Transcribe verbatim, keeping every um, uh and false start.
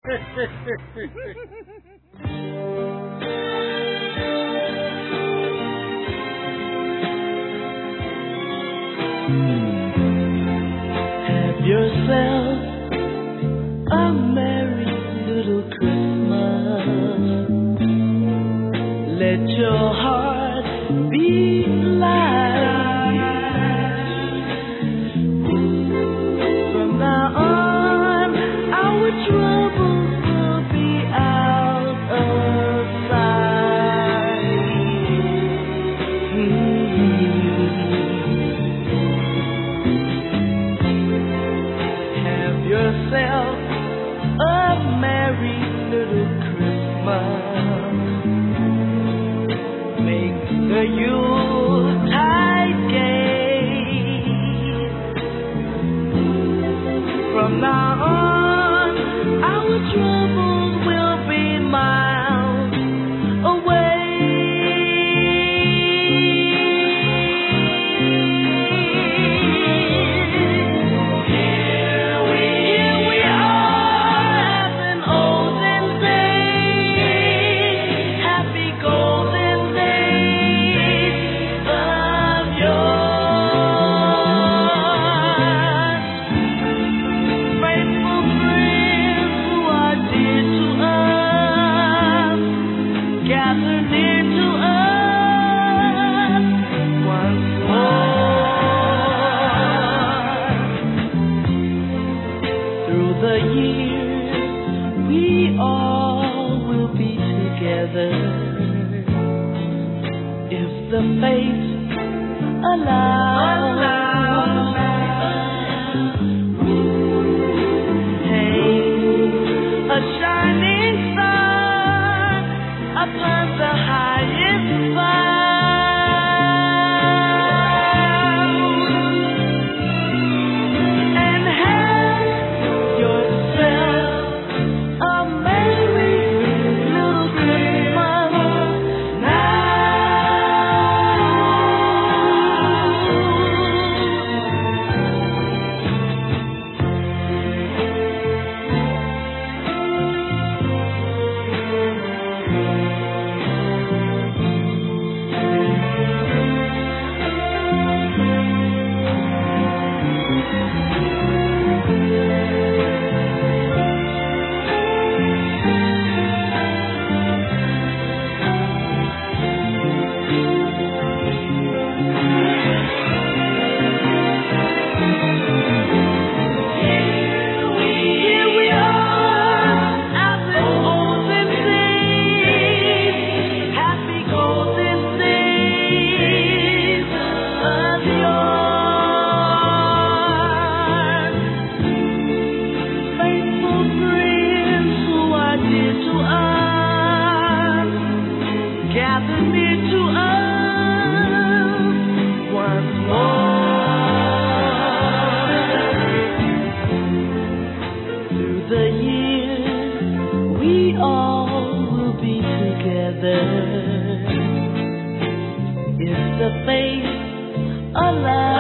Have yourself a merry little Christmas. Let your heart be light. From now on, our troubles will be out of sight. Mm-hmm. Have yourself a merry little Christmas. Make the Yuletide gay. From now on, our troubles will be miles away. Here we, here we are, as in olden days, happy golden days of yore. Faithful friends who are dear to us, gather near to us once more. Through the years, we all will be together, if the fates allow. Hang a shining star upon the highest bough, and have yourself a merry little Christmas now. Here we are, as in olden days, happy golden days of yore. Faithful friends who are dear to us, gather near to us once more. Through the years, we all will be together, if the fates allow.